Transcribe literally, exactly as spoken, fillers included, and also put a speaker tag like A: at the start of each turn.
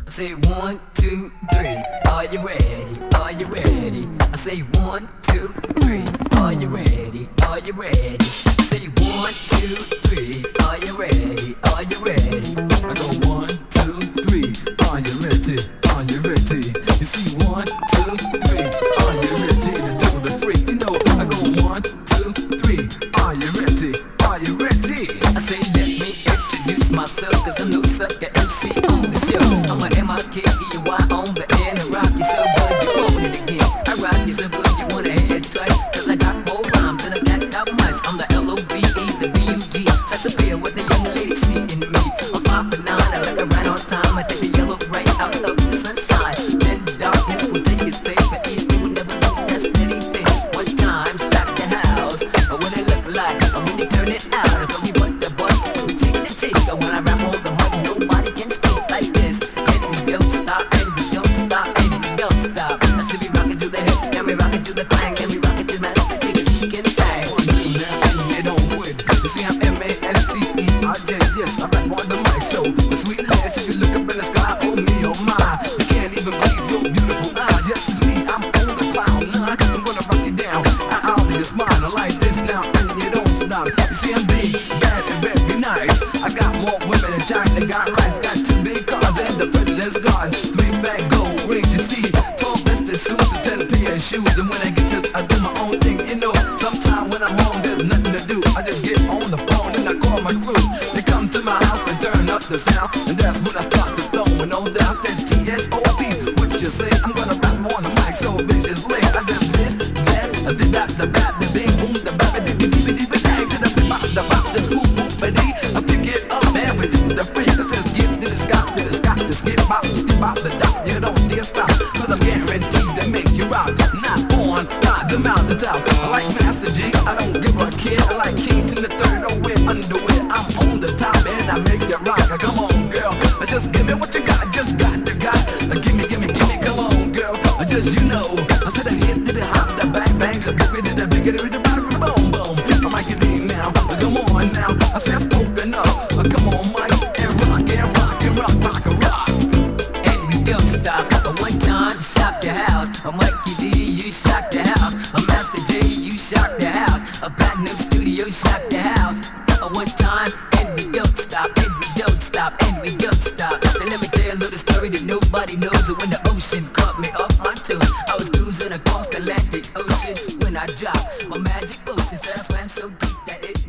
A: say one, two, three. Are you ready? Are you ready? I say one, two, three. Are you ready? Are you ready? I say one, two, three. Are you ready? Are you ready? I go one, two, three. Are you ready? Are you ready? You see one, two, three. Are you ready to do the freak? You know I go one, two, three. Are you ready? Are you ready? I say let me introduce myself, cause I'm no sucker M C on the show. I'm a M I K E Y on the end and rock you so good you own it again. I rock you so good you wanna head twice, cause I got more rhymes than a cat got mice. I'm the L O V E, the B U G. That's a pair what the young ladies see in me. I'm five for nine, I like a right on time. I take the yellow right out of the sunshine. Then the darkness will take its place, but east they will never lose that steady thing. One time, shock the house. Or what it look like, or when they turn it out. Or we butt the butt, we cheek the cheek. Or when I rap on the mic, nobody can speak like this. And we don't stop, and we don't stop, and we don't stop. I see we rockin' to the hip, and we rockin' to the bang, and we rockin' to my the biggest sneakin' bang.
B: One, two, now, and it don't wood. You see, I'm M A S T E R J, yes, I rap on the mic, so the sweet lass, if you look up in the sky, oh me, oh my, you can't even believe your beautiful eyes. Yes, it's me, I'm on the cloud nine. I'm gonna rock you down, I out of your spine. I like this now, and you don't stop. You see, I'm big, bad, and very nice. I got more women than China, got rice, got two big cars and the president's guards, three fat gold rings. You see, twelve vested suits and ten pair of shoes. And when I get this, I do my own thing. You know, sometime when I'm home, there's nothing to do. I just get on the phone and I call my crew. They come to my house and turn up the sound, and that's when I start to throw and all down. Said T S O B, what you say? I'm gonna rap on the mic so viciously. I said this, that, the that, the that, the bing, boom, the bap, the dee, dee, dee, dee, dang, the bop, the bop, the swoop, boop, the dee. I pick it up and we do the freak. I said skip to the scop, to the scop, the skip bop, skip bop, the dot. You don't dare stop, cause I'm guaranteed to make you rock. Not on, not the mountain top. I like Master G, I don't give a care. I like King to the third, don't wear underwear. I'm on the top and I make it rock. Come on, girl, just give me what you got, just got the got. Give me, give me, give me, come on, girl, just you know. I said I hit to the hop, the bang, bang, the boogie to the bigger, to the boom, boom, boom. I might get in now, come on now. I said spoken up, come on, Mike, and rock, and rock, and rock, rock, and rock.
A: And we don't stop. One time, shock the house. A Mikey D, you shock the house. A Master J, you shock the house. A Platinum Studio, shock the house. A one time, and we don't stop. And we don't stop. And we don't stop. So let me tell you a little story that nobody knows. So when the ocean caught me off my toes, I was cruising across the Atlantic Ocean when I dropped my magic ocean. So I swam so deep that it